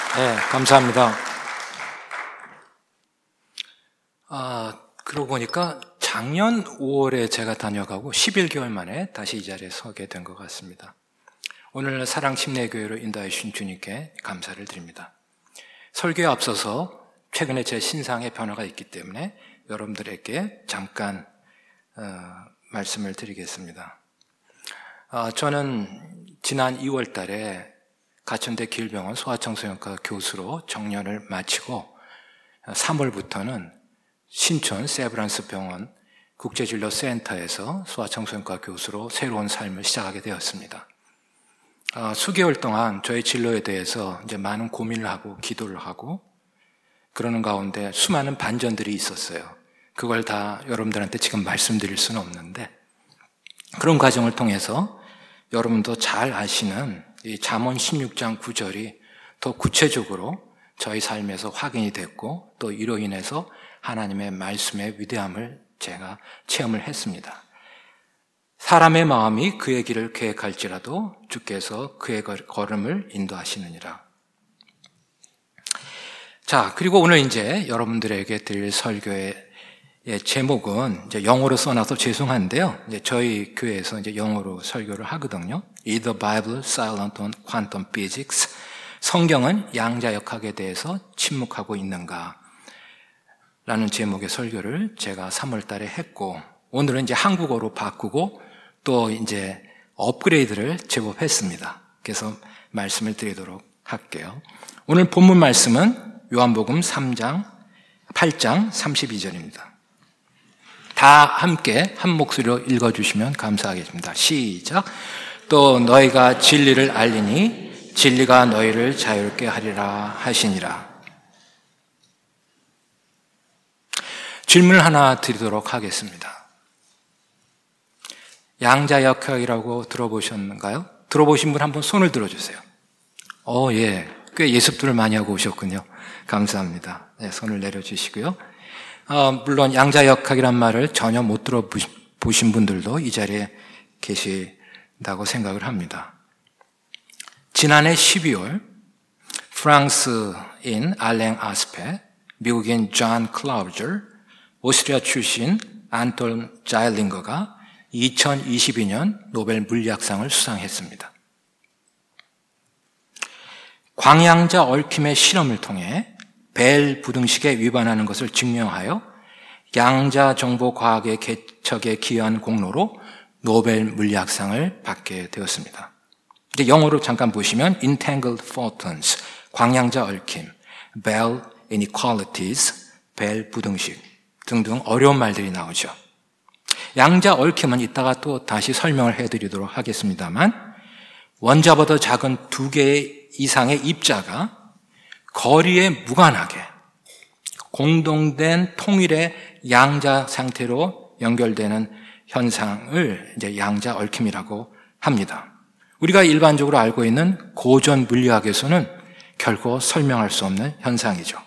네, 감사합니다. 그러고 보니까 작년 5월에 제가 다녀가고 11개월 만에 다시 이 자리에 서게 된 것 같습니다. 오늘 사랑침례교회로 인도해 주신 주님께 감사를 드립니다. 설교에 앞서서 최근에 제 신상의 변화가 있기 때문에 여러분들에게 잠깐 말씀을 드리겠습니다. 저는 지난 2월 달에 가천대 길병원 소아청소년과 교수로 정년을 마치고 3월부터는 신촌 세브란스 병원 국제진료센터에서 소아청소년과 교수로 새로운 삶을 시작하게 되었습니다. 수개월 동안 저의 진로에 대해서 이제 많은 고민을 하고 기도를 하고 그러는 가운데 수많은 반전들이 있었어요. 그걸 다 여러분들한테 지금 말씀드릴 수는 없는데 그런 과정을 통해서 여러분도 잘 아시는 이 잠언 16장 9절이 더 구체적으로 저희 삶에서 확인이 됐고 또 이로 인해서 하나님의 말씀의 위대함을 제가 체험을 했습니다. 사람의 마음이 그의 길을 계획할지라도 주께서 그의 걸음을 인도하시느니라. 자, 그리고 오늘 이제 여러분들에게 드릴 설교의 제목은 이제 영어로 써놔서 죄송한데요. 이제 저희 교회에서 이제 영어로 설교를 하거든요. Is the Bible silent on quantum physics? 성경은 양자역학에 대해서 침묵하고 있는가? 라는 제목의 설교를 제가 3월 달에 했고, 오늘은 이제 한국어로 바꾸고 또 이제 업그레이드를 제법 했습니다. 그래서 말씀을 드리도록 할게요. 오늘 본문 말씀은 요한복음 8장 32절입니다. 다 함께 한 목소리로 읽어주시면 감사하겠습니다. 시작. 또 너희가 진리를 알리니 진리가 너희를 자유롭게 하리라 하시니라. 질문을 하나 드리도록 하겠습니다. 양자역학이라고 들어보셨는가요? 들어보신 분 한번 손을 들어주세요. 예. 꽤 예습들을 많이 하고 오셨군요. 감사합니다. 네, 손을 내려주시고요. 물론 양자역학이란 말을 전혀 못 들어보신 분들도 이 자리에 계신다고 생각을 합니다. 지난해 12월 프랑스인 알랭 아스페, 미국인 존 클라우저, 오스트리아 출신 안톨 자일링거가 2022년 노벨 물리학상을 수상했습니다. 광양자 얽힘의 실험을 통해 벨 부등식에 위반하는 것을 증명하여 양자 정보 과학의 개척에 기여한 공로로 노벨 물리학상을 받게 되었습니다. 이제 영어로 잠깐 보시면 entangled photons, 광양자 얽힘, Bell inequalities, 벨 부등식 등등 어려운 말들이 나오죠. 양자 얽힘은 이따가 또 다시 설명을 해드리도록 하겠습니다만 원자보다 작은 2개 이상의 입자가 거리에 무관하게 공동된 통일의 양자 상태로 연결되는 현상을 이제 양자 얽힘이라고 합니다. 우리가 일반적으로 알고 있는 고전 물리학에서는 결코 설명할 수 없는 현상이죠.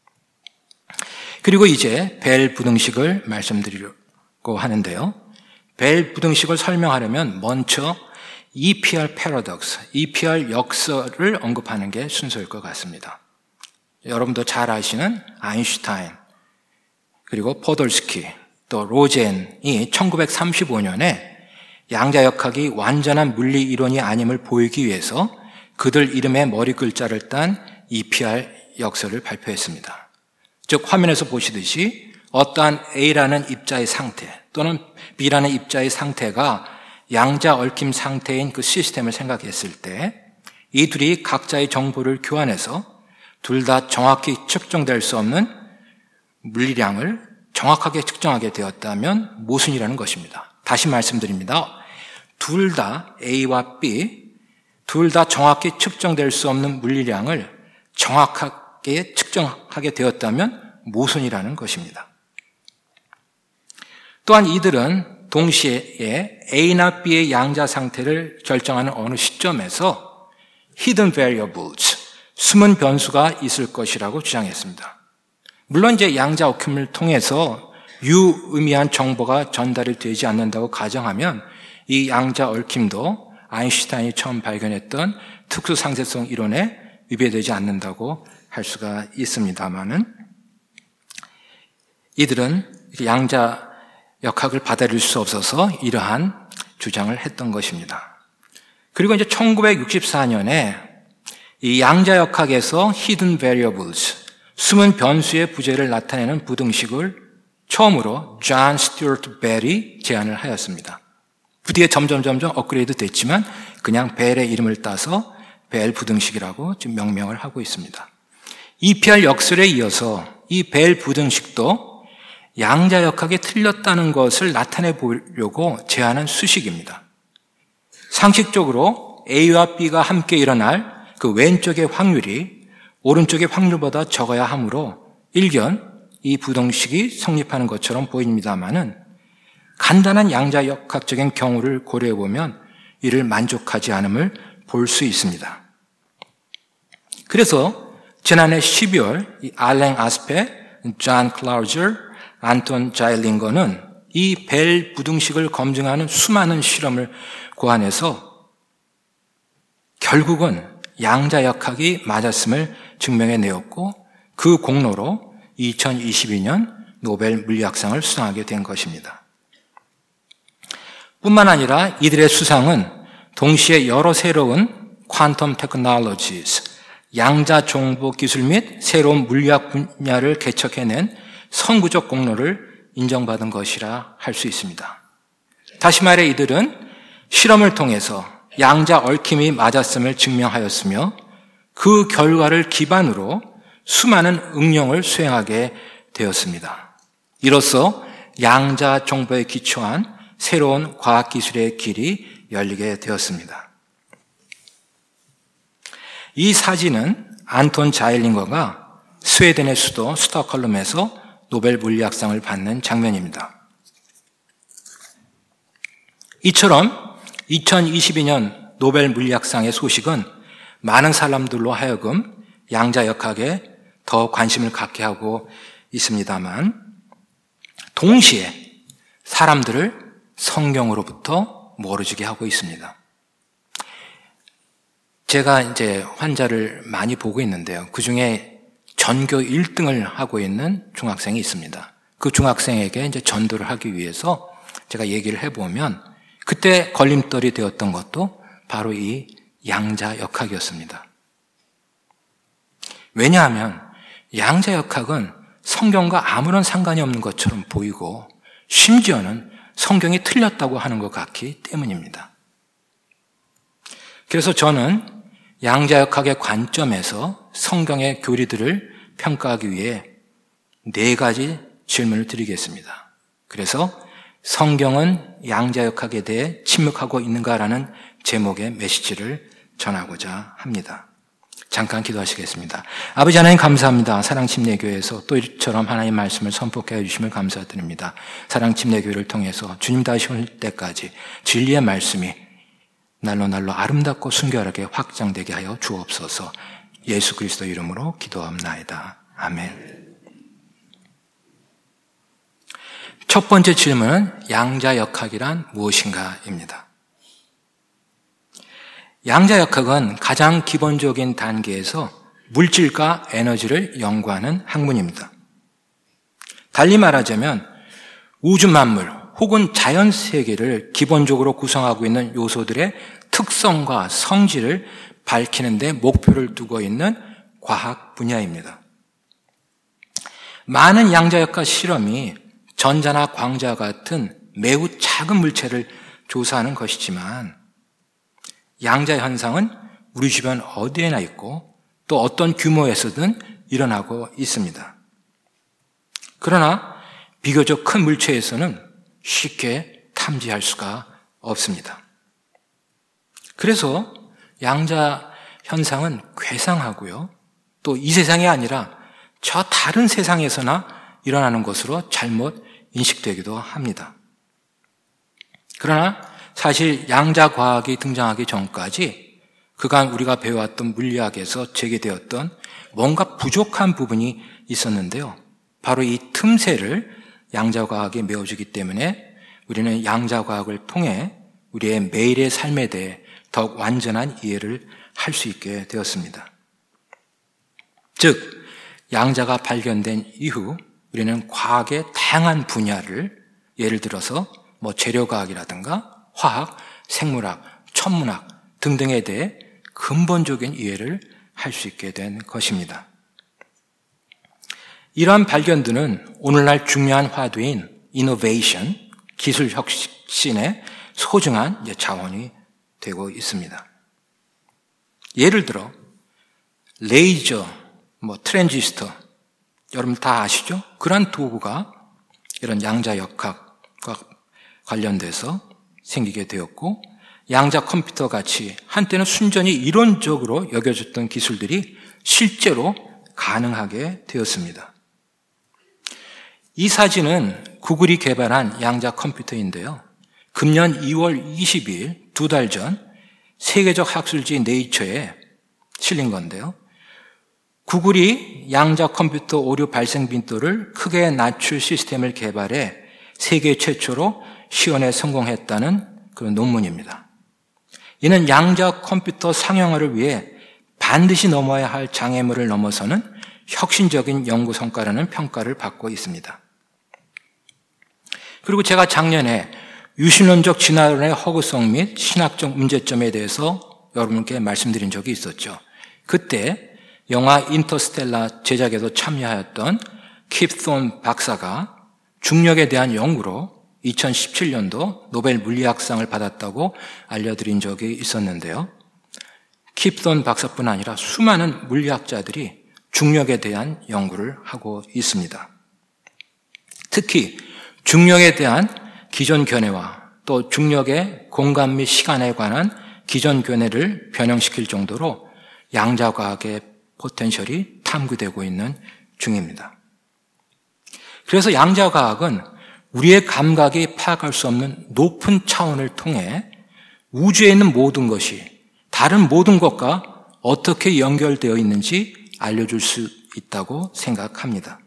그리고 이제 벨 부등식을 말씀드리려고 하는데요. 벨 부등식을 설명하려면 먼저 EPR paradox, EPR 역설을 언급하는 게 순서일 것 같습니다. 여러분도 잘 아시는 아인슈타인, 그리고 포돌스키, 또 로젠이 1935년에 양자역학이 완전한 물리 이론이 아님을 보이기 위해서 그들 이름의 머리 글자를 딴 EPR 역설을 발표했습니다. 즉 화면에서 보시듯이 어떠한 A라는 입자의 상태 또는 B라는 입자의 상태가 양자 얽힘 상태인 그 시스템을 생각했을 때 이 둘이 각자의 정보를 교환해서 둘 다 정확히 측정될 수 없는 물리량을 정확하게 측정하게 되었다면 모순이라는 것입니다. 다시 말씀드립니다. 둘 다 A와 B, 둘 다 정확히 측정될 수 없는 물리량을 정확하게 측정하게 되었다면 모순이라는 것입니다. 또한 이들은 동시에 A나 B의 양자 상태를 결정하는 어느 시점에서 hidden variables, 숨은 변수가 있을 것이라고 주장했습니다. 물론 이제 양자 얽힘을 통해서 유의미한 정보가 전달이 되지 않는다고 가정하면 이 양자 얽힘도 아인슈타인이 처음 발견했던 특수상세성 이론에 위배되지 않는다고 할 수가 있습니다만은 이들은 양자 역학을 받아들일 수 없어서 이러한 주장을 했던 것입니다. 그리고 이제 1964년에 이 양자 역학에서 hidden variables, 숨은 변수의 부재를 나타내는 부등식을 처음으로 존 스튜어트 벨이 제안을 하였습니다. 그 뒤에 점점 업그레이드 됐지만 그냥 벨의 이름을 따서 벨 부등식이라고 지금 명명을 하고 있습니다. EPR 역설에 이어서 이 벨 부등식도 양자 역학이 틀렸다는 것을 나타내 보려고 제안한 수식입니다. 상식적으로 A와 B가 함께 일어날 그 왼쪽의 확률이 오른쪽의 확률보다 적어야 하므로 일견 이 부등식이 성립하는 것처럼 보입니다만은 간단한 양자 역학적인 경우를 고려해 보면 이를 만족하지 않음을 볼 수 있습니다. 그래서 지난해 12월 이 알랭 아스페, 존 클라우저, 안톤 자일링거는 이 벨 부등식을 검증하는 수많은 실험을 고안해서 결국은 양자 역학이 맞았음을 증명해 내었고 그 공로로 2022년 노벨 물리학상을 수상하게 된 것입니다. 뿐만 아니라 이들의 수상은 동시에 여러 새로운 퀀텀 테크놀로지스, 양자 정보 기술 및 새로운 물리학 분야를 개척해낸 선구적 공로를 인정받은 것이라 할 수 있습니다. 다시 말해 이들은 실험을 통해서 양자 얽힘이 맞았음을 증명하였으며 그 결과를 기반으로 수많은 응용을 수행하게 되었습니다. 이로써 양자 정보에 기초한 새로운 과학기술의 길이 열리게 되었습니다. 이 사진은 안톤 자일링거가 스웨덴의 수도 스톡홀름에서 노벨 물리학상을 받는 장면입니다. 이처럼 2022년 노벨 물리학상의 소식은 많은 사람들로 하여금 양자 역학에 더 관심을 갖게 하고 있습니다만 동시에 사람들을 성경으로부터 멀어지게 하고 있습니다. 제가 이제 환자를 많이 보고 있는데요. 그 중에 전교 1등을 하고 있는 중학생이 있습니다. 그 중학생에게 이제 전도를 하기 위해서 제가 얘기를 해보면 그때 걸림돌이 되었던 것도 바로 이 양자 역학이었습니다. 왜냐하면 양자 역학은 성경과 아무런 상관이 없는 것처럼 보이고 심지어는 성경이 틀렸다고 하는 것 같기 때문입니다. 그래서 저는 양자 역학의 관점에서 성경의 교리들을 평가하기 위해 4가지 질문을 드리겠습니다. 그래서 성경은 양자 역학에 대해 침묵하고 있는가라는 제목의 메시지를 전하고자 합니다. 잠깐 기도하시겠습니다. 아버지 하나님 감사합니다. 사랑침례교회에서 또 이처럼 하나님의 말씀을 선포해 주심을 감사드립니다. 사랑침례교회를 통해서 주님 다시 올 때까지 진리의 말씀이 날로 아름답고 순결하게 확장되게 하여 주옵소서. 예수 그리스도 이름으로 기도합나이다. 아멘. 첫 번째 질문은 양자 역학이란 무엇인가입니다. 양자 역학은 가장 기본적인 단계에서 물질과 에너지를 연구하는 학문입니다. 달리 말하자면 우주 만물 혹은 자연 세계를 기본적으로 구성하고 있는 요소들의 특성과 성질을 밝히는 데 목표를 두고 있는 과학 분야입니다. 많은 양자 역학 실험이 전자나 광자 같은 매우 작은 물체를 조사하는 것이지만 양자 현상은 우리 주변 어디에나 있고 또 어떤 규모에서든 일어나고 있습니다. 그러나 비교적 큰 물체에서는 쉽게 탐지할 수가 없습니다. 그래서 양자 현상은 괴상하고요. 또 이 세상이 아니라 저 다른 세상에서나 일어나는 것으로 잘못 인식되기도 합니다. 그러나 사실 양자 과학이 등장하기 전까지 그간 우리가 배워왔던 물리학에서 제기되었던 뭔가 부족한 부분이 있었는데요. 바로 이 틈새를 양자 과학이 메워주기 때문에 우리는 양자 과학을 통해 우리의 매일의 삶에 대해 더욱 완전한 이해를 할 수 있게 되었습니다. 즉 양자가 발견된 이후 우리는 과학의 다양한 분야를 예를 들어서 재료과학이라든가 화학, 생물학, 천문학 등등에 대해 근본적인 이해를 할 수 있게 된 것입니다. 이러한 발견들은 오늘날 중요한 화두인 이노베이션, 기술 혁신의 소중한 자원이 되고 있습니다. 예를 들어 레이저, 트랜지스터, 여러분 다 아시죠? 그런 도구가 이런 양자역학과 관련돼서 생기게 되었고, 양자 컴퓨터 같이 한때는 순전히 이론적으로 여겨졌던 기술들이 실제로 가능하게 되었습니다. 이 사진은 구글이 개발한 양자 컴퓨터인데요. 금년 2월 22일, 2달 전 세계적 학술지 네이처에 실린 건데요. 구글이 양자 컴퓨터 오류 발생 빈도를 크게 낮출 시스템을 개발해 세계 최초로 시연에 성공했다는 그런 논문입니다. 이는 양자 컴퓨터 상용화를 위해 반드시 넘어야 할 장애물을 넘어서는 혁신적인 연구 성과라는 평가를 받고 있습니다. 그리고 제가 작년에 유신론적 진화론의 허구성 및 신학적 문제점에 대해서 여러분께 말씀드린 적이 있었죠. 그때 영화 인터스텔라 제작에도 참여하였던 킵 톤 박사가 중력에 대한 연구로 2017년도 노벨 물리학상을 받았다고 알려드린 적이 있었는데요. 킵 톤 박사뿐 아니라 수많은 물리학자들이 중력에 대한 연구를 하고 있습니다. 특히 중력에 대한 기존 견해와 또 중력의 공간 및 시간에 관한 기존 견해를 변형시킬 정도로 양자과학의 포텐셜이 탐구되고 있는 중입니다. 그래서 양자과학은 우리의 감각이 파악할 수 없는 높은 차원을 통해 우주에 있는 모든 것이 다른 모든 것과 어떻게 연결되어 있는지 알려줄 수 있다고 생각합니다.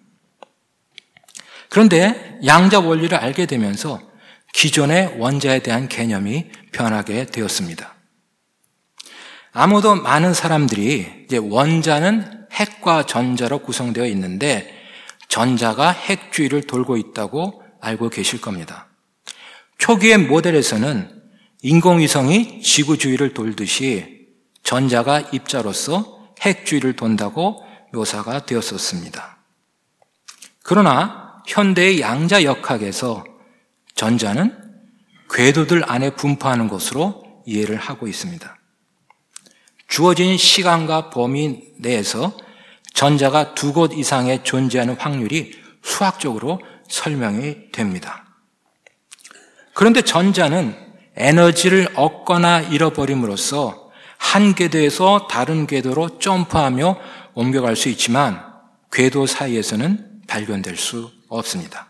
그런데 양자 원리를 알게 되면서 기존의 원자에 대한 개념이 변하게 되었습니다. 아무도 많은 사람들이 원자는 핵과 전자로 구성되어 있는데 전자가 핵 주위를 돌고 있다고 알고 계실 겁니다. 초기의 모델에서는 인공위성이 지구 주위를 돌듯이 전자가 입자로서 핵 주위를 돈다고 묘사가 되었었습니다. 그러나 현대의 양자역학에서 전자는 궤도들 안에 분포하는 것으로 이해를 하고 있습니다. 주어진 시간과 범위 내에서 전자가 두 곳 이상에 존재하는 확률이 수학적으로 설명이 됩니다. 그런데 전자는 에너지를 얻거나 잃어버림으로써 한 궤도에서 다른 궤도로 점프하며 옮겨갈 수 있지만 궤도 사이에서는 발견될 수 없습니다.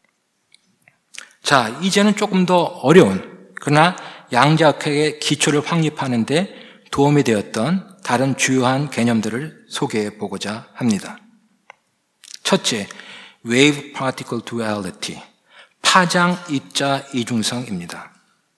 자, 이제는 조금 더 어려운 그러나 양자역학의 기초를 확립하는 데 도움이 되었던 다른 주요한 개념들을 소개해 보고자 합니다. 첫째, Wave Particle Duality, 파장 입자 이중성입니다.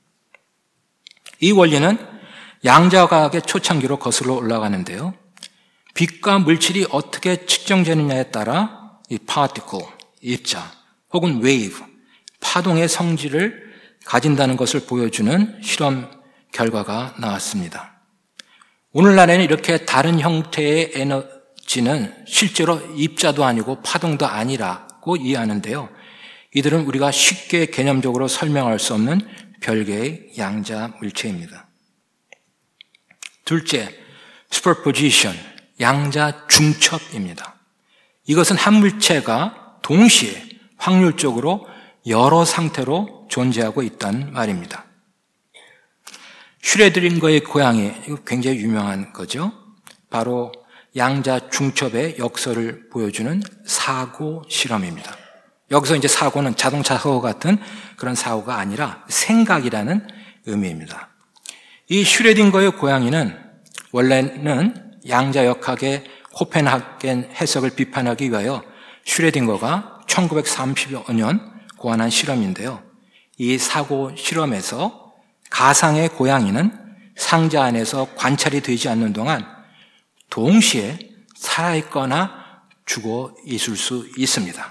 이 원리는 양자과학의 초창기로 거슬러 올라가는데요. 빛과 물질이 어떻게 측정되느냐에 따라 이 particle, 입자, 혹은 wave, 파동의 성질을 가진다는 것을 보여주는 실험 결과가 나왔습니다. 오늘날에는 이렇게 다른 형태의 에너지는 실제로 입자도 아니고 파동도 아니라고 이해하는데요. 이들은 우리가 쉽게 개념적으로 설명할 수 없는 별개의 양자 물체입니다. 둘째, superposition, 양자 중첩입니다. 이것은 한 물체가 동시에 확률적으로 여러 상태로 존재하고 있다는 말입니다. 슈레딩거의 고양이, 이거 굉장히 유명한 거죠. 바로 양자 중첩의 역설을 보여주는 사고 실험입니다. 여기서 이제 사고는 자동차 사고 같은 그런 사고가 아니라 생각이라는 의미입니다. 이 슈레딩거의 고양이는 원래는 양자역학의 코펜하겐 해석을 비판하기 위하여 슈레딩거가 1935년 고안한 실험인데요. 이 사고 실험에서 가상의 고양이는 상자 안에서 관찰이 되지 않는 동안 동시에 살아있거나 죽어 있을 수 있습니다.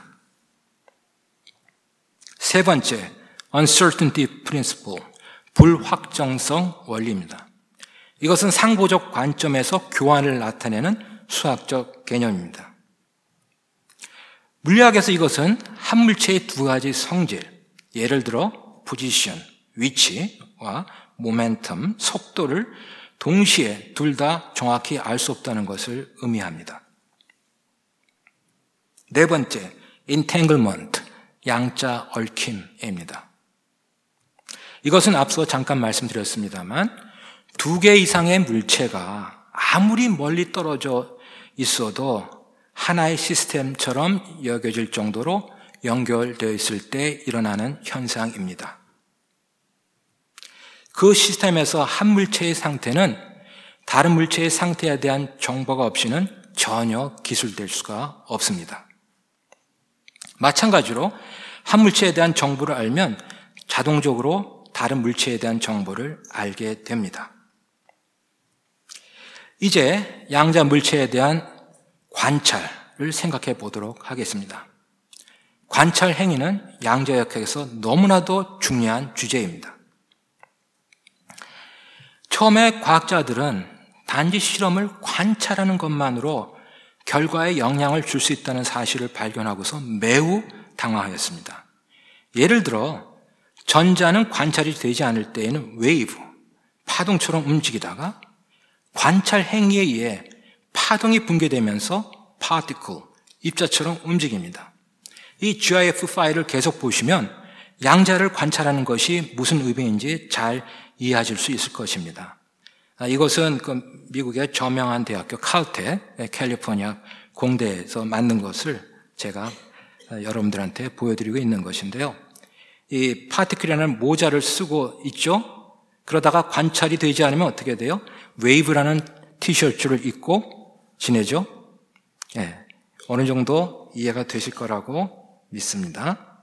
세 번째, uncertainty principle, 불확정성 원리입니다. 이것은 상보적 관점에서 교환을 나타내는 수학적 개념입니다. 물리학에서 이것은 한 물체의 두 가지 성질, 예를 들어 포지션, 위치와 모멘텀, 속도를 동시에 둘 다 정확히 알 수 없다는 것을 의미합니다. 네 번째, entanglement, 양자 얽힘입니다. 이것은 앞서 잠깐 말씀드렸습니다만 두 개 이상의 물체가 아무리 멀리 떨어져 있어도 하나의 시스템처럼 여겨질 정도로 연결되어 있을 때 일어나는 현상입니다. 그 시스템에서 한 물체의 상태는 다른 물체의 상태에 대한 정보가 없이는 전혀 기술될 수가 없습니다. 마찬가지로 한 물체에 대한 정보를 알면 자동적으로 다른 물체에 대한 정보를 알게 됩니다. 이제 양자 물체에 대한 관찰을 생각해 보도록 하겠습니다. 관찰 행위는 양자역학에서 너무나도 중요한 주제입니다. 처음에 과학자들은 단지 실험을 관찰하는 것만으로 결과에 영향을 줄 수 있다는 사실을 발견하고서 매우 당황하였습니다. 예를 들어 전자는 관찰이 되지 않을 때에는 웨이브, 파동처럼 움직이다가 관찰 행위에 의해 파동이 붕괴되면서 particle, 입자처럼 움직입니다. 이 GIF 파일을 계속 보시면 양자를 관찰하는 것이 무슨 의미인지 잘 이해하실 수 있을 것입니다. 이것은 미국의 저명한 대학교 칼텍, 캘리포니아 공대에서 만든 것을 제가 여러분들한테 보여드리고 있는 것인데요. 이 파티클이라는 모자를 쓰고 있죠. 그러다가 관찰이 되지 않으면 어떻게 돼요? 웨이브라는 티셔츠를 입고 지내죠. 네, 어느 정도 이해가 되실 거라고 믿습니다.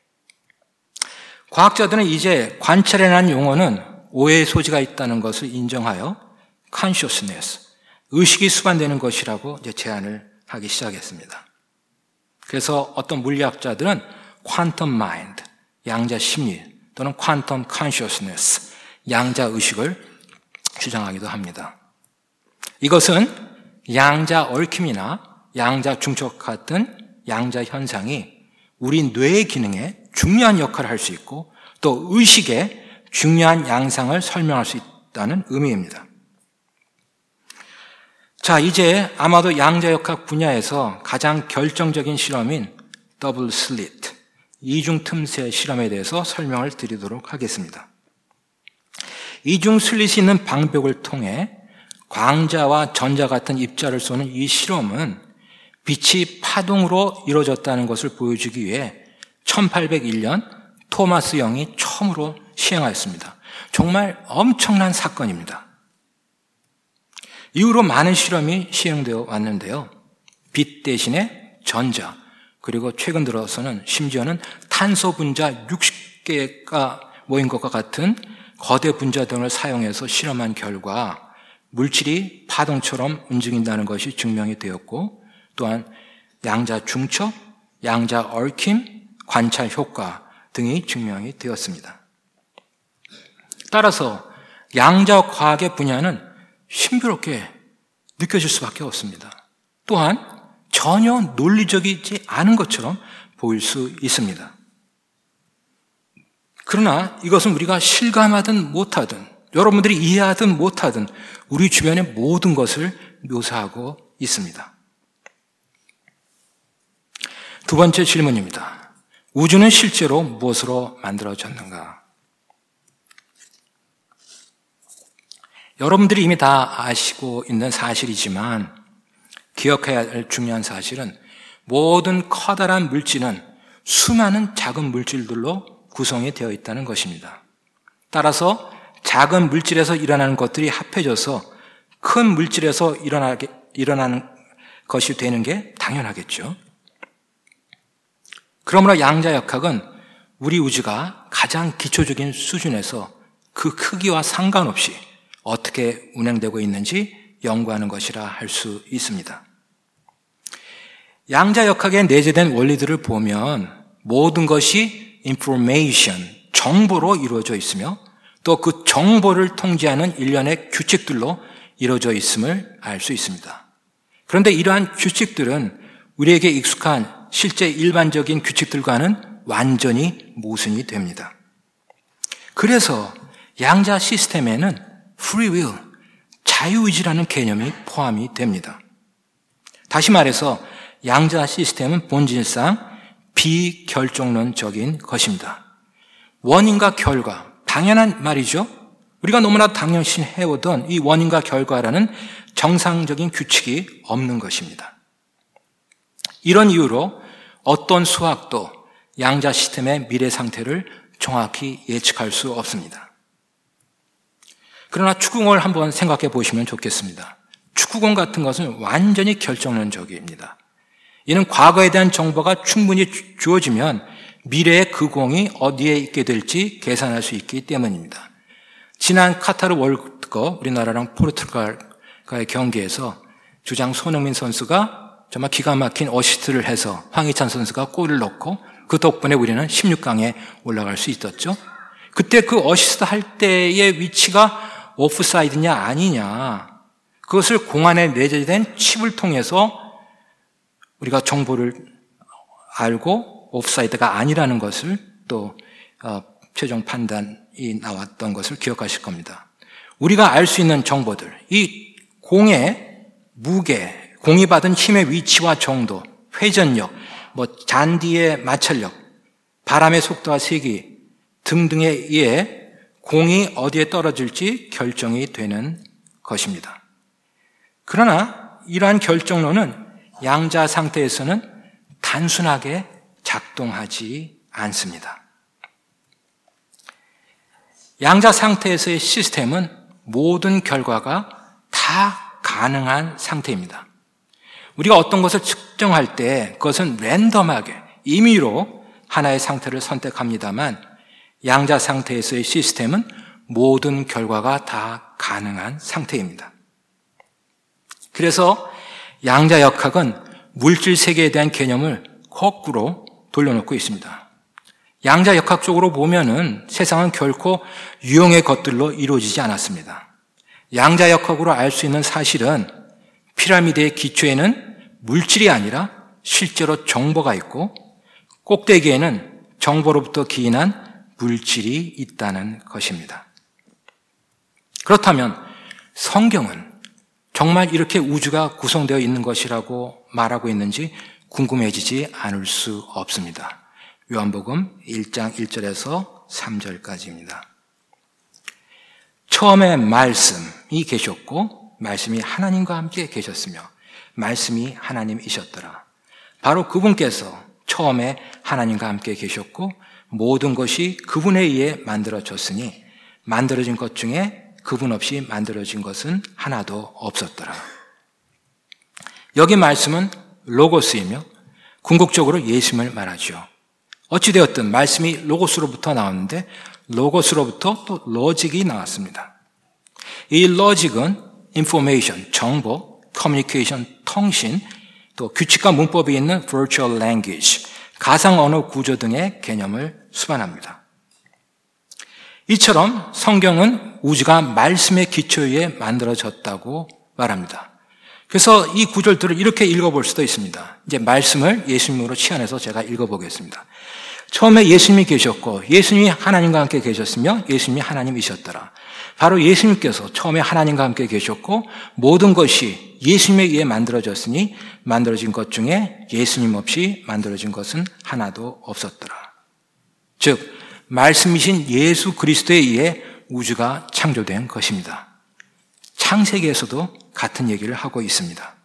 과학자들은 이제 관찰이라는 용어는 오해의 소지가 있다는 것을 인정하여 consciousness, 의식이 수반되는 것이라고 이제 제안을 하기 시작했습니다. 그래서 어떤 물리학자들은 quantum mind, 양자 심리 또는 quantum consciousness, 양자 의식을 주장하기도 합니다. 이것은 양자 얽힘이나 양자 중첩 같은 양자 현상이 우리 뇌의 기능에 중요한 역할을 할 수 있고 또 의식의 중요한 양상을 설명할 수 있다는 의미입니다. 자, 이제 아마도 양자역학 분야에서 가장 결정적인 실험인 더블 슬릿, 이중 틈새 실험에 대해서 설명을 드리도록 하겠습니다. 이중 슬릿이 있는 방벽을 통해 광자와 전자 같은 입자를 쏘는 이 실험은 빛이 파동으로 이루어졌다는 것을 보여주기 위해 1801년 토마스 영이 처음으로 시행하였습니다. 정말 엄청난 사건입니다. 이후로 많은 실험이 시행되어 왔는데요. 빛 대신에 전자, 그리고 최근 들어서는 심지어는 탄소 분자 60개가 모인 것과 같은 거대 분자 등을 사용해서 실험한 결과 물질이 파동처럼 움직인다는 것이 증명이 되었고 또한 양자 중첩, 양자 얽힘, 관찰 효과 등이 증명이 되었습니다. 따라서 양자 과학의 분야는 신비롭게 느껴질 수밖에 없습니다. 또한 전혀 논리적이지 않은 것처럼 보일 수 있습니다. 그러나 이것은 우리가 실감하든 못하든 여러분들이 이해하든 못하든 우리 주변의 모든 것을 묘사하고 있습니다. 두 번째 질문입니다. 우주는 실제로 무엇으로 만들어졌는가? 여러분들이 이미 다 아시고 있는 사실이지만 기억해야 할 중요한 사실은 모든 커다란 물질은 수많은 작은 물질들로 구성이 되어 있다는 것입니다. 따라서 작은 물질에서 일어나는 것들이 합해져서 큰 물질에서 일어나는 것이 되는 게 당연하겠죠. 그러므로 양자역학은 우리 우주가 가장 기초적인 수준에서 그 크기와 상관없이 어떻게 운행되고 있는지 연구하는 것이라 할 수 있습니다. 양자역학에 내재된 원리들을 보면 모든 것이 information, 정보로 이루어져 있으며 또 그 정보를 통제하는 일련의 규칙들로 이루어져 있음을 알 수 있습니다. 그런데 이러한 규칙들은 우리에게 익숙한 실제 일반적인 규칙들과는 완전히 모순이 됩니다. 그래서 양자 시스템에는 free will, 자유의지라는 개념이 포함이 됩니다. 다시 말해서 양자 시스템은 본질상 비결정론적인 것입니다. 원인과 결과, 당연한 말이죠. 우리가 너무나 당연시 해오던 이 원인과 결과라는 정상적인 규칙이 없는 것입니다. 이런 이유로 어떤 수학도 양자 시스템의 미래 상태를 정확히 예측할 수 없습니다. 그러나 축구공을 한번 생각해 보시면 좋겠습니다. 축구공 같은 것은 완전히 결정론적입니다. 이는 과거에 대한 정보가 충분히 주어지면 미래에 그 공이 어디에 있게 될지 계산할 수 있기 때문입니다. 지난 카타르 월드컵 우리나라랑 포르투갈과의 경기에서 주장 손흥민 선수가 정말 기가 막힌 어시스트를 해서 황희찬 선수가 골을 넣고 그 덕분에 우리는 16강에 올라갈 수 있었죠. 그때 그 어시스트 할 때의 위치가 오프사이드냐 아니냐, 그것을 공 안에 내재된 칩을 통해서 우리가 정보를 알고 오프사이드가 아니라는 것을 또 최종 판단이 나왔던 것을 기억하실 겁니다. 우리가 알 수 있는 정보들, 이 공의 무게, 공이 받은 힘의 위치와 정도, 회전력, 잔디의 마찰력, 바람의 속도와 세기 등등에 의해 공이 어디에 떨어질지 결정이 되는 것입니다. 그러나 이러한 결정론은 양자 상태에서는 단순하게 작동하지 않습니다. 양자 상태에서의 시스템은 모든 결과가 다 가능한 상태입니다. 우리가 어떤 것을 측정할 때 그것은 랜덤하게 임의로 하나의 상태를 선택합니다만 양자 상태에서의 시스템은 모든 결과가 다 가능한 상태입니다. 그래서 양자역학은 물질 세계에 대한 개념을 거꾸로 돌려놓고 있습니다. 양자역학적으로 보면은 세상은 결코 유형의 것들로 이루어지지 않았습니다. 양자역학으로 알 수 있는 사실은 피라미드의 기초에는 물질이 아니라 실제로 정보가 있고 꼭대기에는 정보로부터 기인한 물질이 있다는 것입니다. 그렇다면 성경은 정말 이렇게 우주가 구성되어 있는 것이라고 말하고 있는지 궁금해지지 않을 수 없습니다. 요한복음 1장 1절에서 3절까지입니다. 처음에 말씀이 계셨고 말씀이 하나님과 함께 계셨으며 말씀이 하나님이셨더라. 바로 그분께서 처음에 하나님과 함께 계셨고 모든 것이 그분에 의해 만들어졌으니 만들어진 것 중에 그분 없이 만들어진 것은 하나도 없었더라. 여기 말씀은 로고스이며 궁극적으로 예수님을 말하죠. 어찌되었든 말씀이 로고스로부터 나왔는데 로고스로부터 또 로직이 나왔습니다. 이 로직은 information, 정보, communication, 통신, 또 규칙과 문법이 있는 virtual language, 가상 언어 구조 등의 개념을 수반합니다. 이처럼 성경은 우주가 말씀의 기초에 만들어졌다고 말합니다. 그래서 이 구절들을 이렇게 읽어볼 수도 있습니다. 이제 말씀을 예수님으로 치환해서 제가 읽어보겠습니다. 처음에 예수님이 계셨고 예수님이 하나님과 함께 계셨으며 예수님이 하나님이셨더라. 바로 예수님께서 처음에 하나님과 함께 계셨고 모든 것이 예수님에 의해 만들어졌으니 만들어진 것 중에 예수님 없이 만들어진 것은 하나도 없었더라. 즉 말씀이신 예수 그리스도에 의해 우주가 창조된 것입니다. 창세기에서도 같은 얘기를 하고 있습니다.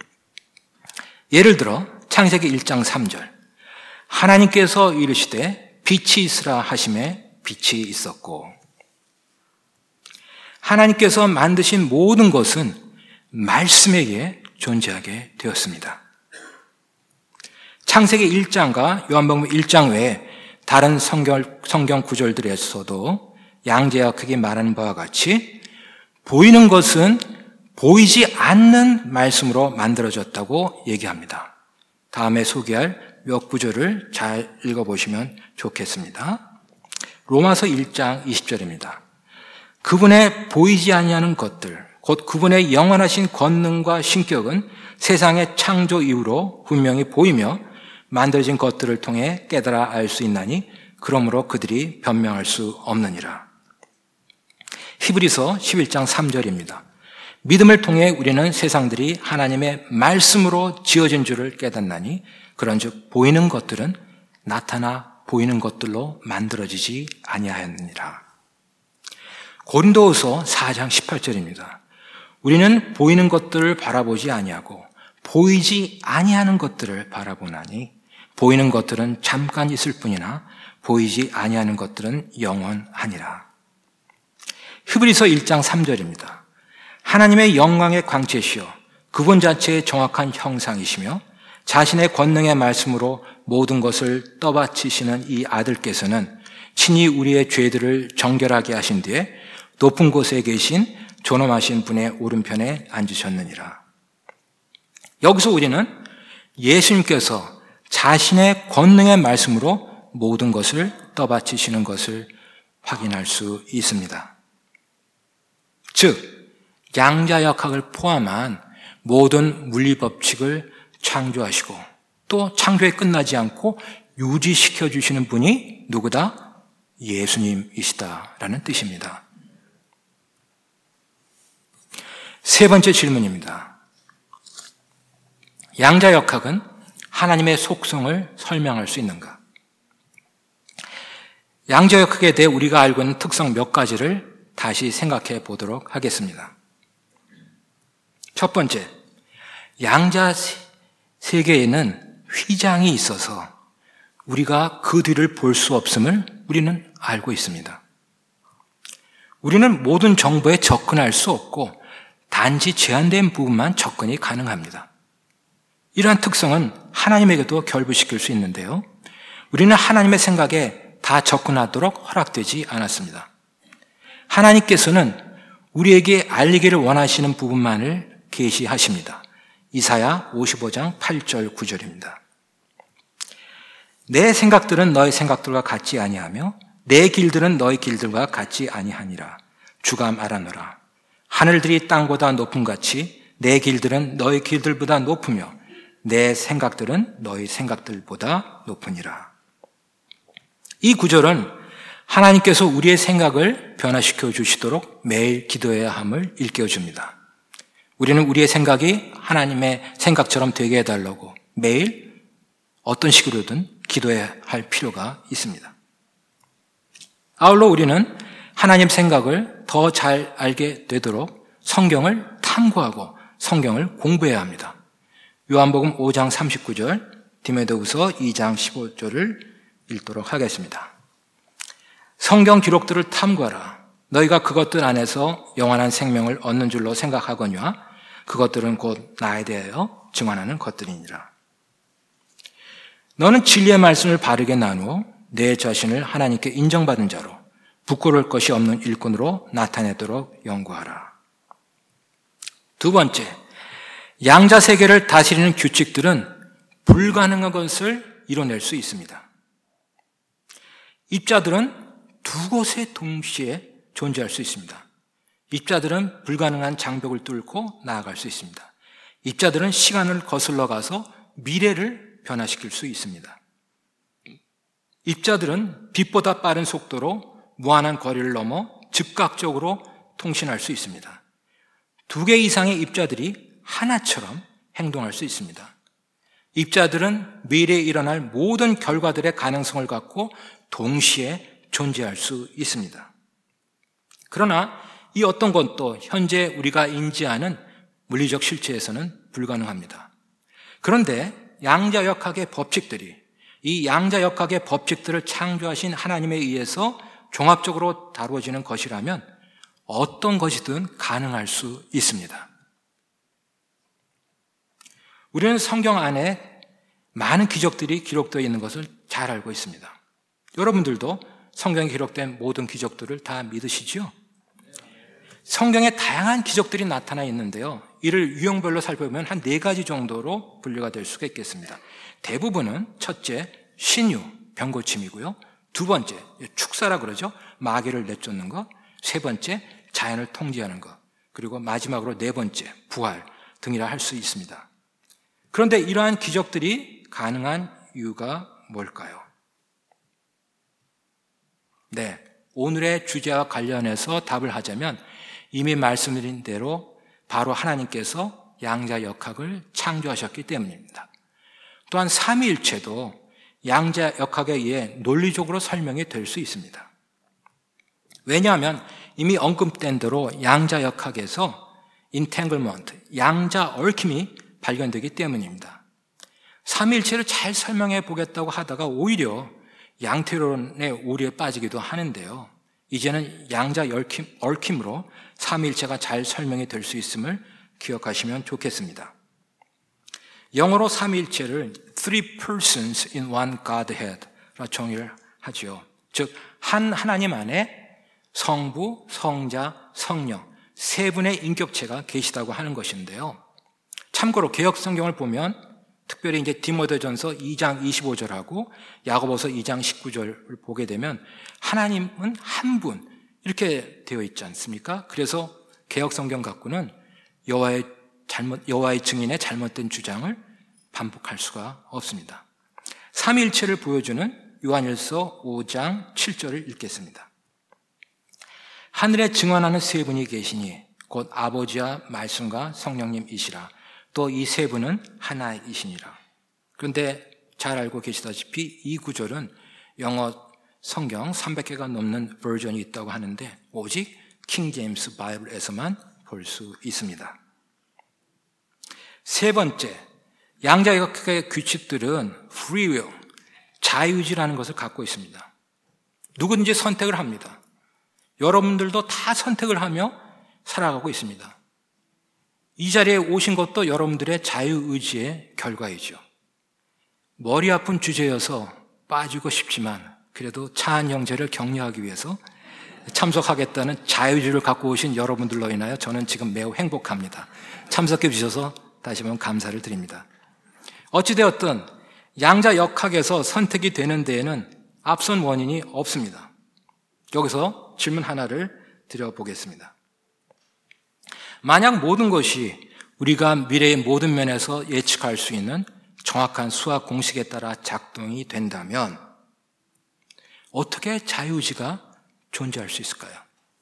예를 들어 창세기 1장 3절 하나님께서 이르시되 빛이 있으라 하심에 빛이 있었고, 하나님께서 만드신 모든 것은 말씀에 의해 존재하게 되었습니다. 창세기 1장과 요한복음 1장 외에 다른 성경 구절들에서도 양자역학이 말하는 바와 같이 보이는 것은 보이지 않는 말씀으로 만들어졌다고 얘기합니다. 다음에 소개할 몇 구절을 잘 읽어보시면 좋겠습니다. 로마서 1장 20절입니다. 그분의 보이지 아니하는 것들, 곧 그분의 영원하신 권능과 신격은 세상의 창조 이후로 분명히 보이며 만들어진 것들을 통해 깨달아 알 수 있나니 그러므로 그들이 변명할 수 없느니라. 히브리서 11장 3절입니다. 믿음을 통해 우리는 세상들이 하나님의 말씀으로 지어진 줄을 깨닫나니 그런즉 보이는 것들은 나타나 보이는 것들로 만들어지지 아니하였느니라. 고린도후서 4장 18절입니다. 우리는 보이는 것들을 바라보지 아니하고 보이지 아니하는 것들을 바라보나니 보이는 것들은 잠깐 있을 뿐이나 보이지 아니하는 것들은 영원하니라. 히브리서 1장 3절입니다. 하나님의 영광의 광채시여 그분 자체의 정확한 형상이시며 자신의 권능의 말씀으로 모든 것을 떠받치시는 이 아들께서는 친히 우리의 죄들을 정결하게 하신 뒤에 높은 곳에 계신 존엄하신 분의 오른편에 앉으셨느니라. 여기서 우리는 예수님께서 자신의 권능의 말씀으로 모든 것을 떠받치시는 것을 확인할 수 있습니다. 즉, 양자역학을 포함한 모든 물리법칙을 창조하시고 또 창조에 끝나지 않고 유지시켜 주시는 분이 누구다? 예수님이시다라는 뜻입니다. 세 번째 질문입니다. 양자역학은 하나님의 속성을 설명할 수 있는가? 양자역학에 대해 우리가 알고 있는 특성 몇 가지를 다시 생각해 보도록 하겠습니다. 첫 번째, 양자 세계에는 휘장이 있어서 우리가 그 뒤를 볼 수 없음을 우리는 알고 있습니다. 우리는 모든 정보에 접근할 수 없고 단지 제한된 부분만 접근이 가능합니다. 이러한 특성은 하나님에게도 결부시킬 수 있는데요. 우리는 하나님의 생각에 다 접근하도록 허락되지 않았습니다. 하나님께서는 우리에게 알리기를 원하시는 부분만을 계시하십니다. 이사야 55장 8절 9절입니다. 내 생각들은 너의 생각들과 같지 아니하며 내 길들은 너의 길들과 같지 아니하니라. 주가 말하노라. 하늘들이 땅보다 높음같이 내 길들은 너의 길들보다 높으며 내 생각들은 너의 생각들보다 높으니라. 이 구절은 하나님께서 우리의 생각을 변화시켜 주시도록 매일 기도해야 함을 일깨워줍니다. 우리는 우리의 생각이 하나님의 생각처럼 되게 해달라고 매일 어떤 식으로든 기도해야 할 필요가 있습니다. 아울러 우리는 하나님 생각을 더 잘 알게 되도록 성경을 탐구하고 성경을 공부해야 합니다. 요한복음 5장 39절, 디모데후서 2장 15절을 읽도록 하겠습니다. 성경 기록들을 탐구하라. 너희가 그것들 안에서 영원한 생명을 얻는 줄로 생각하거니와 그것들은 곧 나에 대하여 증언하는 것들이니라. 너는 진리의 말씀을 바르게 나누어 내 자신을 하나님께 인정받은 자로 부끄러울 것이 없는 일꾼으로 나타내도록 연구하라. 두 번째, 양자 세계를 다스리는 규칙들은 불가능한 것을 이뤄낼 수 있습니다. 입자들은 두 곳에 동시에 존재할 수 있습니다. 입자들은 불가능한 장벽을 뚫고 나아갈 수 있습니다. 입자들은 시간을 거슬러 가서 미래를 변화시킬 수 있습니다. 입자들은 빛보다 빠른 속도로 무한한 거리를 넘어 즉각적으로 통신할 수 있습니다. 두 개 이상의 입자들이 하나처럼 행동할 수 있습니다. 입자들은 미래에 일어날 모든 결과들의 가능성을 갖고 동시에 존재할 수 있습니다. 그러나 이 어떤 것도 현재 우리가 인지하는 물리적 실체에서는 불가능합니다. 그런데 양자역학의 법칙들이 이 양자역학의 법칙들을 창조하신 하나님에 의해서 종합적으로 다루어지는 것이라면 어떤 것이든 가능할 수 있습니다. 우리는 성경 안에 많은 기적들이 기록되어 있는 것을 잘 알고 있습니다. 여러분들도 성경에 기록된 모든 기적들을 다 믿으시죠? 성경에 다양한 기적들이 나타나 있는데요. 이를 유형별로 살펴보면 한 4가지 정도로 분류가 될 수가 있겠습니다. 대부분은 첫째, 신유, 병고침이고요. 두 번째, 축사라 그러죠. 마귀를 내쫓는 것. 세 번째, 자연을 통제하는 것. 그리고 마지막으로 네 번째, 부활 등이라 할 수 있습니다. 그런데 이러한 기적들이 가능한 이유가 뭘까요? 네, 오늘의 주제와 관련해서 답을 하자면 이미 말씀드린 대로 바로 하나님께서 양자역학을 창조하셨기 때문입니다. 또한 삼위일체도 양자역학에 의해 논리적으로 설명이 될 수 있습니다. 왜냐하면 이미 언급된 대로 양자역학에서 entanglement, 양자 얽힘이 발견되기 때문입니다. 삼위일체를 잘 설명해 보겠다고 하다가 오히려 양태론의 오류에 빠지기도 하는데요. 이제는 양자 얽힘으로 삼위일체가 잘 설명이 될 수 있음을 기억하시면 좋겠습니다. 영어로 삼위일체를 three persons in one Godhead라 정의를 하죠. 즉, 한 하나님 안에 성부, 성자, 성령 세 분의 인격체가 계시다고 하는 것인데요. 참고로 개역 성경을 보면 특별히 이제 디모데전서 2장 25절하고 야고보서 2장 19절을 보게 되면 하나님은 한 분 이렇게 되어 있지 않습니까? 그래서 개역 성경 갖고는 여호와의 증인의 잘못된 주장을 반복할 수가 없습니다. 삼위일체를 보여주는 요한일서 5장 7절을 읽겠습니다. 하늘에 증언하는 세 분이 계시니 곧 아버지와 말씀과 성령님이시라. 또 이 세 분은 하나이시니라. 그런데 잘 알고 계시다시피 이 구절은 영어 성경 300개가 넘는 버전이 있다고 하는데 오직 킹 제임스 바이블에서만 볼 수 있습니다. 세 번째, 양자역학의 규칙들은 free will, 자유의지라는 것을 갖고 있습니다. 누구든지 선택을 합니다. 여러분들도 다 선택을 하며 살아가고 있습니다. 이 자리에 오신 것도 여러분들의 자유의지의 결과이죠. 머리 아픈 주제여서 빠지고 싶지만 그래도 차한 형제를 격려하기 위해서 참석하겠다는 자유의지를 갖고 오신 여러분들로 인하여 저는 지금 매우 행복합니다. 참석해 주셔서 다시 한번 감사를 드립니다. 어찌되었든 양자역학에서 선택이 되는 데에는 앞선 원인이 없습니다. 여기서 질문 하나를 드려보겠습니다. 만약 모든 것이 우리가 미래의 모든 면에서 예측할 수 있는 정확한 수학 공식에 따라 작동이 된다면 어떻게 자유의지가 존재할 수 있을까요?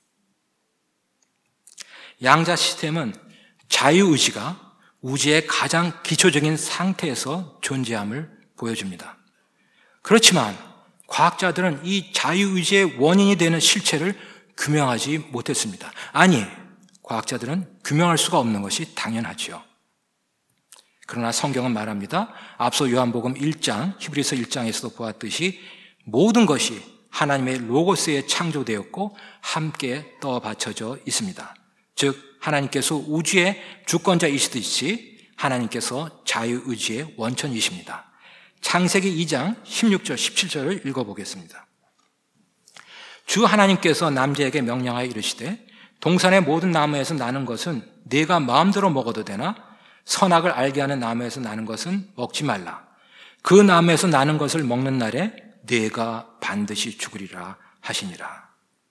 양자 시스템은 자유의지가 우주의 가장 기초적인 상태에서 존재함을 보여줍니다. 그렇지만 과학자들은 이 자유의지의 원인이 되는 실체를 규명하지 못했습니다. 아니, 과학자들은 규명할 수가 없는 것이 당연하지요. 그러나 성경은 말합니다. 앞서 요한복음 1장, 히브리서 1장에서도 보았듯이 모든 것이 하나님의 로고스에 창조되었고 함께 떠받쳐져 있습니다. 즉 하나님께서 우주의 주권자이시듯이 하나님께서 자유의지의 원천이십니다. 창세기 2장 16절 17절을 읽어보겠습니다. 주 하나님께서 남자에게 명령하여 이르시되 동산의 모든 나무에서 나는 것은 네가 마음대로 먹어도 되나 선악을 알게 하는 나무에서 나는 것은 먹지 말라. 그 나무에서 나는 것을 먹는 날에 네가 반드시 죽으리라 하시니라.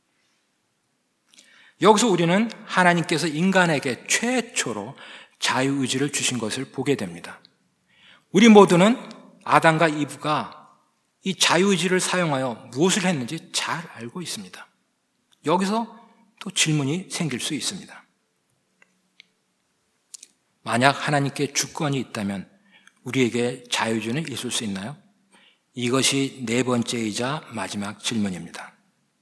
여기서 우리는 하나님께서 인간에게 최초로 자유의지를 주신 것을 보게 됩니다. 우리 모두는 아담과 이브가 이 자유의지를 사용하여 무엇을 했는지 잘 알고 있습니다. 여기서 또 질문이 생길 수 있습니다. 만약 하나님께 주권이 있다면 우리에게 자유의지는 있을 수 있나요? 이것이 네 번째이자 마지막 질문입니다.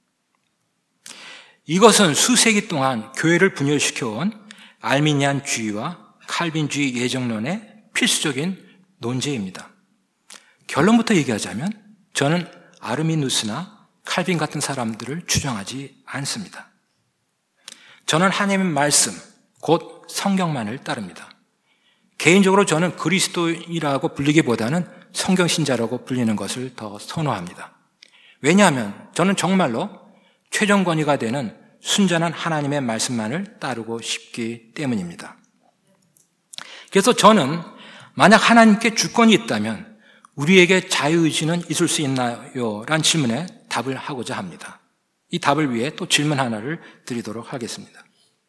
이것은 수세기 동안 교회를 분열시켜온 알미니안주의와 칼빈주의 예정론의 필수적인 논제입니다. 결론부터 얘기하자면 저는 아르미누스나 칼빈 같은 사람들을 추종하지 않습니다. 저는 하나님의 말씀, 곧 성경만을 따릅니다. 개인적으로 저는 그리스도인이라고 불리기보다는 성경신자라고 불리는 것을 더 선호합니다. 왜냐하면 저는 정말로 최종 권위가 되는 순전한 하나님의 말씀만을 따르고 싶기 때문입니다. 그래서 저는 만약 하나님께 주권이 있다면 우리에게 자유의지는 있을 수 있나요? 라는 질문에 답을 하고자 합니다. 이 답을 위해 또 질문 하나를 드리도록 하겠습니다.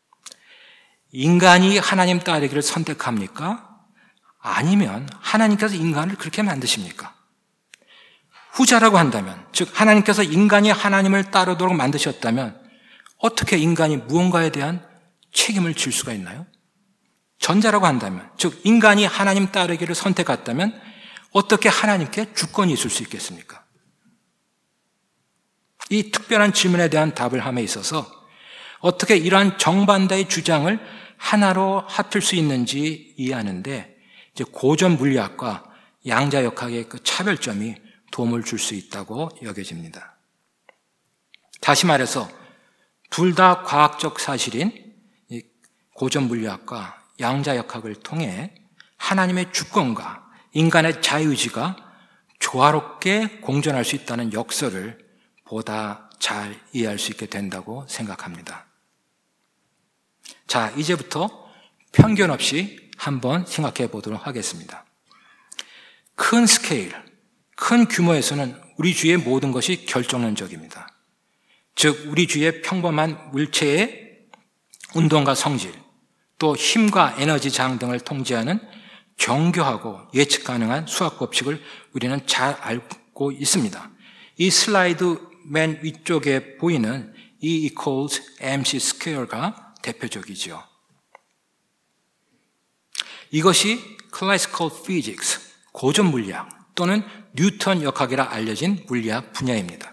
인간이 하나님 따르기를 선택합니까? 아니면 하나님께서 인간을 그렇게 만드십니까? 후자라고 한다면, 즉 하나님께서 인간이 하나님을 따르도록 만드셨다면 어떻게 인간이 무언가에 대한 책임을 질 수가 있나요? 전자라고 한다면, 즉 인간이 하나님 따르기를 선택했다면 어떻게 하나님께 주권이 있을 수 있겠습니까? 이 특별한 질문에 대한 답을 함에 있어서 어떻게 이러한 정반대의 주장을 하나로 합칠 수 있는지 이해하는데 이제 고전 물리학과 양자역학의 그 차별점이 도움을 줄 수 있다고 여겨집니다. 다시 말해서 둘 다 과학적 사실인 고전 물리학과 양자역학을 통해 하나님의 주권과 인간의 자유의지가 조화롭게 공존할 수 있다는 역설을 보다 잘 이해할 수 있게 된다고 생각합니다. 자, 이제부터 편견 없이 한번 생각해 보도록 하겠습니다. 큰 스케일, 큰 규모에서는 우리 주위의 모든 것이 결정론적입니다. 즉 우리 주위의 평범한 물체의 운동과 성질, 또 힘과 에너지 장 등을 통제하는 정교하고 예측 가능한 수학 법칙을 우리는 잘 알고 있습니다. 이 슬라이드 맨 위쪽에 보이는 E equals mc square가 대표적이죠. 이것이 classical physics, 고전 물리학 또는 뉴턴 역학이라 알려진 물리학 분야입니다.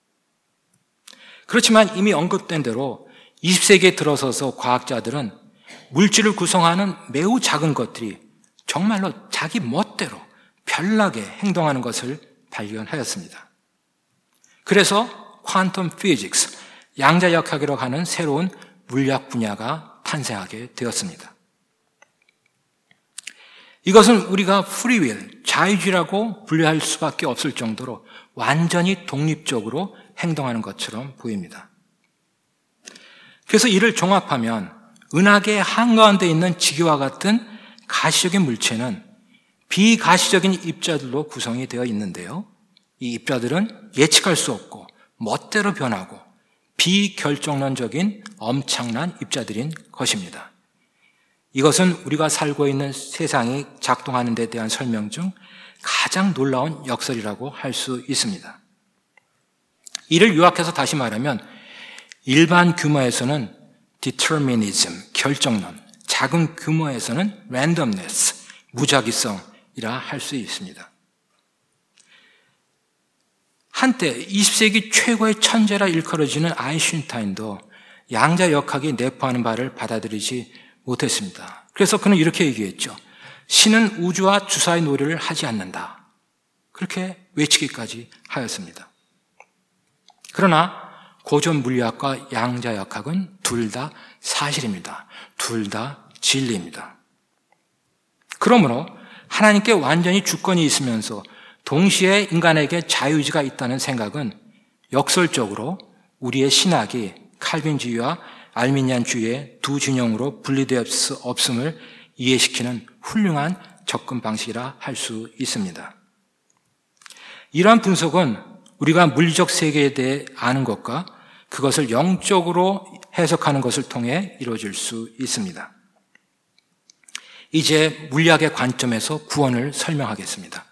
그렇지만 이미 언급된 대로 20세기에 들어서서 과학자들은 물질을 구성하는 매우 작은 것들이 정말로 자기 멋대로 별나게 행동하는 것을 발견하였습니다. 그래서 퀀텀 피직스, 양자역학이라고 하는 새로운 물리학 분야가 탄생하게 되었습니다. 이것은 우리가 프리윌, 자유주의라고 분류할 수밖에 없을 정도로 완전히 독립적으로 행동하는 것처럼 보입니다. 그래서 이를 종합하면 은하계 한가운데 있는 지구와 같은 가시적인 물체는 비가시적인 입자들로 구성이 되어 있는데요. 이 입자들은 예측할 수 없고 멋대로 변하고 비결정론적인 엄청난 입자들인 것입니다. 이것은 우리가 살고 있는 세상이 작동하는 데 대한 설명 중 가장 놀라운 역설이라고 할 수 있습니다. 이를 요약해서 다시 말하면 일반 규모에서는 determinism, 결정론, 작은 규모에서는 randomness, 무작위성이라 할 수 있습니다. 한때 20세기 최고의 천재라 일컬어지는 아인슈타인도 양자역학이 내포하는 바를 받아들이지 못했습니다. 그래서 그는 이렇게 얘기했죠. 신은 우주와 주사의 놀이를 하지 않는다. 그렇게 외치기까지 하였습니다. 그러나 고전 물리학과 양자역학은 둘 다 사실입니다. 둘 다 진리입니다. 그러므로 하나님께 완전히 주권이 있으면서 동시에 인간에게 자유의지가 있다는 생각은 역설적으로 우리의 신학이 칼빈주의와 알미니안주의의 두 진영으로 분리될 수 없음을 이해시키는 훌륭한 접근 방식이라 할 수 있습니다. 이러한 분석은 우리가 물리적 세계에 대해 아는 것과 그것을 영적으로 해석하는 것을 통해 이루어질 수 있습니다. 이제 물리학의 관점에서 구원을 설명하겠습니다.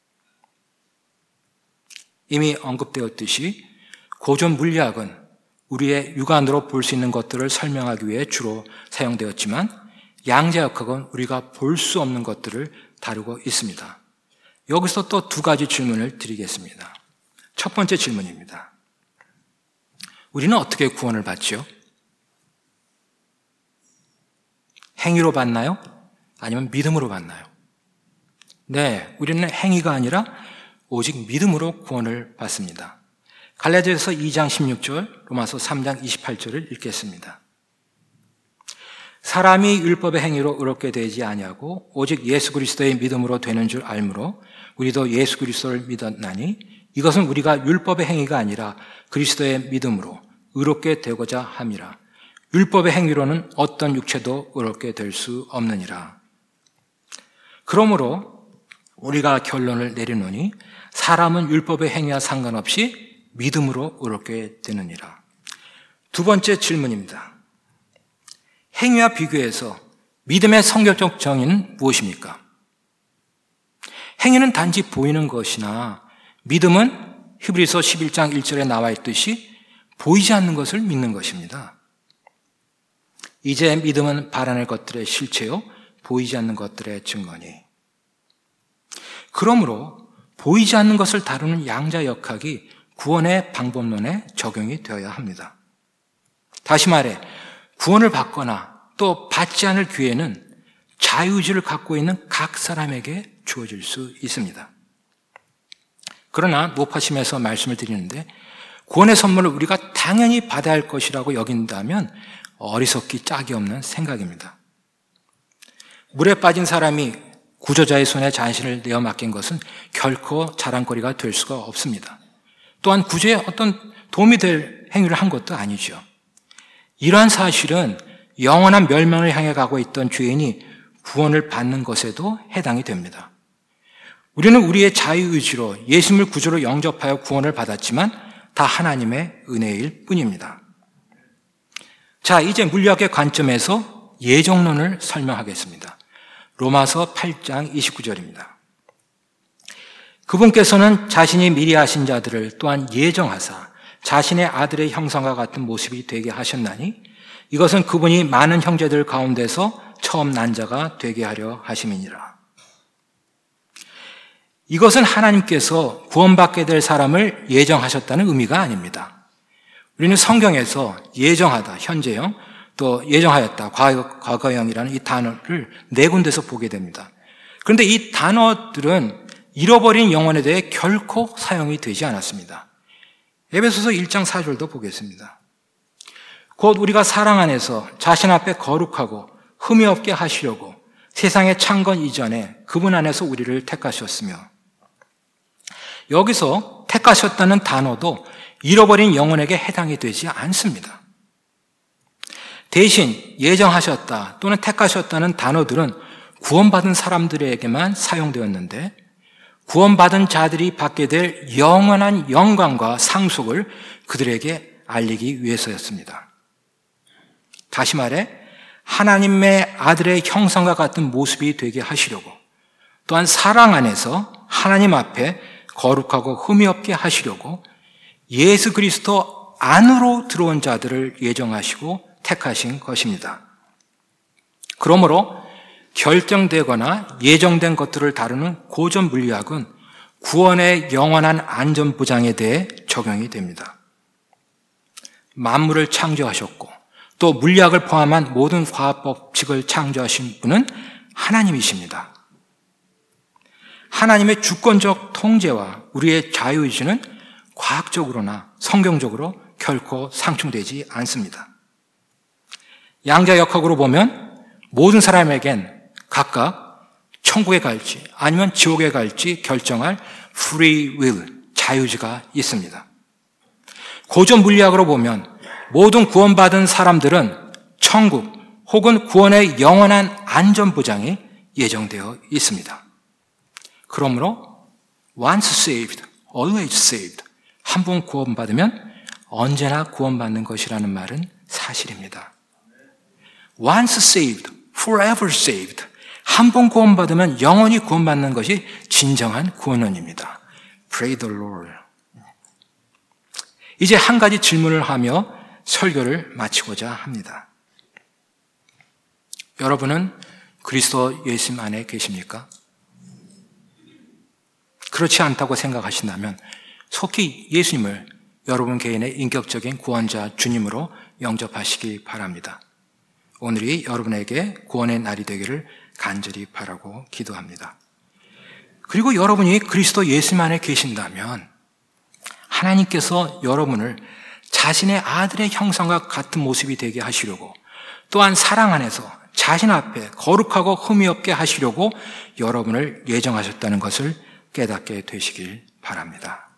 이미 언급되었듯이 고전 물리학은 우리의 육안으로 볼 수 있는 것들을 설명하기 위해 주로 사용되었지만 양자역학은 우리가 볼 수 없는 것들을 다루고 있습니다. 여기서 또 두 가지 질문을 드리겠습니다. 첫 번째 질문입니다. 우리는 어떻게 구원을 받죠? 행위로 받나요? 아니면 믿음으로 받나요? 네, 우리는 행위가 아니라 오직 믿음으로 구원을 받습니다. 갈라디아서 2장 16절, 로마서 3장 28절을 읽겠습니다. 사람이 율법의 행위로 의롭게 되지 아니하고 오직 예수 그리스도의 믿음으로 되는 줄 알므로 우리도 예수 그리스도를 믿었나니 이것은 우리가 율법의 행위가 아니라 그리스도의 믿음으로 의롭게 되고자 함이라. 율법의 행위로는 어떤 육체도 의롭게 될 수 없느니라. 그러므로 우리가 결론을 내리노니 사람은 율법의 행위와 상관없이 믿음으로 의롭게 되느니라. 두 번째 질문입니다. 행위와 비교해서 믿음의 성경적 정의는 무엇입니까? 행위는 단지 보이는 것이나 믿음은 히브리서 11장 1절에 나와 있듯이 보이지 않는 것을 믿는 것입니다. 이제 믿음은 바라는 것들의 실체요, 보이지 않는 것들의 증거니. 그러므로 보이지 않는 것을 다루는 양자역학이 구원의 방법론에 적용이 되어야 합니다. 다시 말해 구원을 받거나 또 받지 않을 기회는 자유의지를 갖고 있는 각 사람에게 주어질 수 있습니다. 그러나 노파심에서 말씀을 드리는데 구원의 선물을 우리가 당연히 받아야 할 것이라고 여긴다면 어리석기 짝이 없는 생각입니다. 물에 빠진 사람이 구조자의 손에 자신을 내어 맡긴 것은 결코 자랑거리가 될 수가 없습니다. 또한 구조에 어떤 도움이 될 행위를 한 것도 아니죠. 이러한 사실은 영원한 멸망을 향해 가고 있던 죄인이 구원을 받는 것에도 해당이 됩니다. 우리는 우리의 자유의지로 예수님을 구주로 영접하여 구원을 받았지만 다 하나님의 은혜일 뿐입니다. 자, 이제 물리학의 관점에서 예정론을 설명하겠습니다. 로마서 8장 29절입니다. 그분께서는 자신이 미리 아신 자들을 또한 예정하사 자신의 아들의 형상과 같은 모습이 되게 하셨나니 이것은 그분이 많은 형제들 가운데서 처음 난 자가 되게 하려 하심이니라. 이것은 하나님께서 구원받게 될 사람을 예정하셨다는 의미가 아닙니다. 우리는 성경에서 예정하다, 현재형, 또 예정하였다, 과거형이라는 이 단어를 네 군데서 보게 됩니다. 그런데 이 단어들은 잃어버린 영혼에 대해 결코 사용이 되지 않았습니다. 에베소서 1장 4절도 보겠습니다. 곧 우리가 사랑 안에서 자신 앞에 거룩하고 흠이 없게 하시려고 세상의 창건 이전에 그분 안에서 우리를 택하셨으며, 여기서 택하셨다는 단어도 잃어버린 영혼에게 해당이 되지 않습니다. 대신 예정하셨다 또는 택하셨다는 단어들은 구원받은 사람들에게만 사용되었는데 구원받은 자들이 받게 될 영원한 영광과 상속을 그들에게 알리기 위해서였습니다. 다시 말해 하나님의 아들의 형상과 같은 모습이 되게 하시려고, 또한 사랑 안에서 하나님 앞에 거룩하고 흠이 없게 하시려고 예수 그리스도 안으로 들어온 자들을 예정하시고 택하신 것입니다. 그러므로 결정되거나 예정된 것들을 다루는 고전 물리학은 구원의 영원한 안전보장에 대해 적용이 됩니다. 만물을 창조하셨고 또 물리학을 포함한 모든 과학 법칙을 창조하신 분은 하나님이십니다. 하나님의 주권적 통제와 우리의 자유의지는 과학적으로나 성경적으로 결코 상충되지 않습니다. 양자역학으로 보면 모든 사람에겐 각각 천국에 갈지 아니면 지옥에 갈지 결정할 free will, 자유의지가 있습니다. 고전 물리학으로 보면 모든 구원받은 사람들은 천국 혹은 구원의 영원한 안전보장이 예정되어 있습니다. 그러므로 once saved, always saved, 한 번 구원받으면 언제나 구원받는 것이라는 말은 사실입니다. Once saved, forever saved, 한 번 구원받으면 영원히 구원받는 것이 진정한 구원론입니다. Praise the Lord. 이제 한 가지 질문을 하며 설교를 마치고자 합니다. 여러분은 그리스도 예수님 안에 계십니까? 그렇지 않다고 생각하신다면 속히 예수님을 여러분 개인의 인격적인 구원자 주님으로 영접하시기 바랍니다. 오늘이 여러분에게 구원의 날이 되기를 간절히 바라고 기도합니다. 그리고 여러분이 그리스도 예수님 안에 계신다면 하나님께서 여러분을 자신의 아들의 형상과 같은 모습이 되게 하시려고, 또한 사랑 안에서 자신 앞에 거룩하고 흠이 없게 하시려고 여러분을 예정하셨다는 것을 깨닫게 되시길 바랍니다.